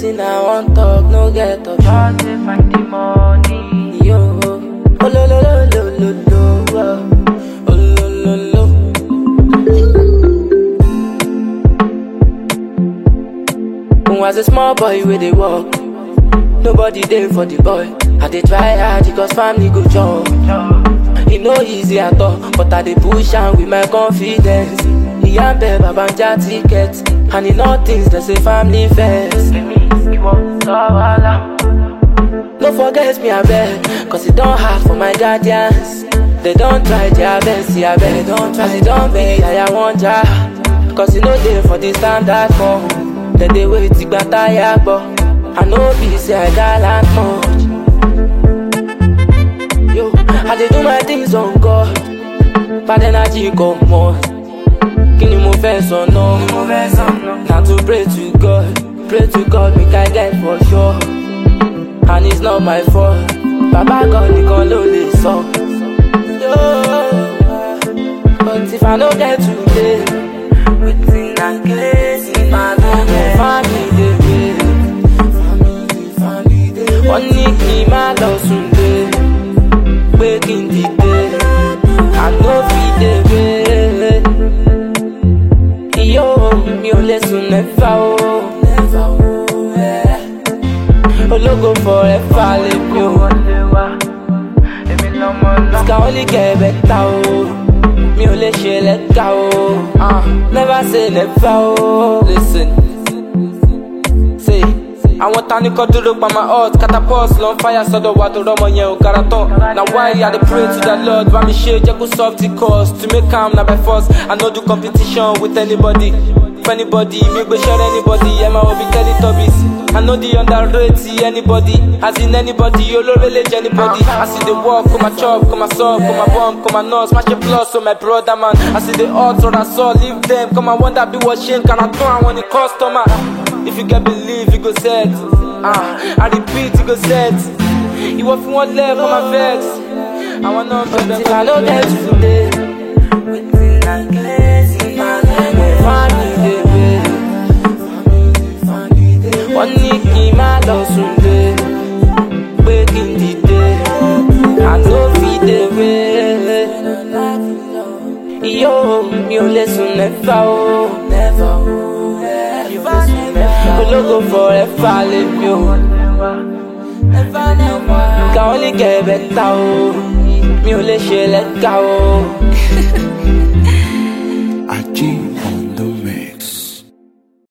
Waiting I want talk, no get up. Just to find the money. Yo, oh lo lo lo lo lo lo, oh lo lo lo. When was a small boy where they walk, nobody there for the boy. I dey try hard because family go jump. It no easy at all, but I dey push am with my confidence. He and beg Babanja tickets, and in all things they say family first. No forget me, I beg, cause it don't hard for my guardians. They don't try their best, see I beg. As it don't be, I want ya, cause you know they for the standard form. Then they wait to get tired, but I know be say I got land much. Yo, I dey do my things on God, bad energy come on. Kini mo fẹ́ sọ náà? Now to pray to God, make I get for sure. And it's not my fault, Baba God nìkan ló lè sọ. But if I no get today, wetin I get in my life, family dey wait. Wọ́n ní kí n má lọ sùn dé, pé kí n dìde, I no fit dey wait. Iyo mi ò lè sùn never o. Ológo forever lè mi o. This can only get better o. Mi ò lè ṣe lẹ́ka o. Never say never o. Listen, say. Àwọn tani kọ́ dúró pa my heart, catapult lọ fire sọ́dọ̀ wa tó rọ́mọ yẹn ò gara tán. Na why I dey pray to the Lord, bá mi ṣe jẹ́ kó solve the cause. To make am na by force, I no do competition with anybody. For anybody, mi gbé share anybody, ẹ máa wo bí Teletubbies. I no dey underrate anybody, as in anybody, olóore lè jẹ́ anybody. I see the work, come my chop, come my sub, come my bomb, come my nurse, smash a plus, so my brother man. I see the odds, or I saw, leave them, come and wonder be what shame, can I turn I want the customer. If you can believe, you go set. I repeat, you go set. You want one left on my vex. I want no better. If I don't get today, within I get in my life, family dey wait. One nick in my lost Sunday, waking the day. I know feed the way. Yo, mi ò lè sùn never o. Ológo forever lè mi o. Can only get better o. Mi ò lè ṣe lẹ́ka o.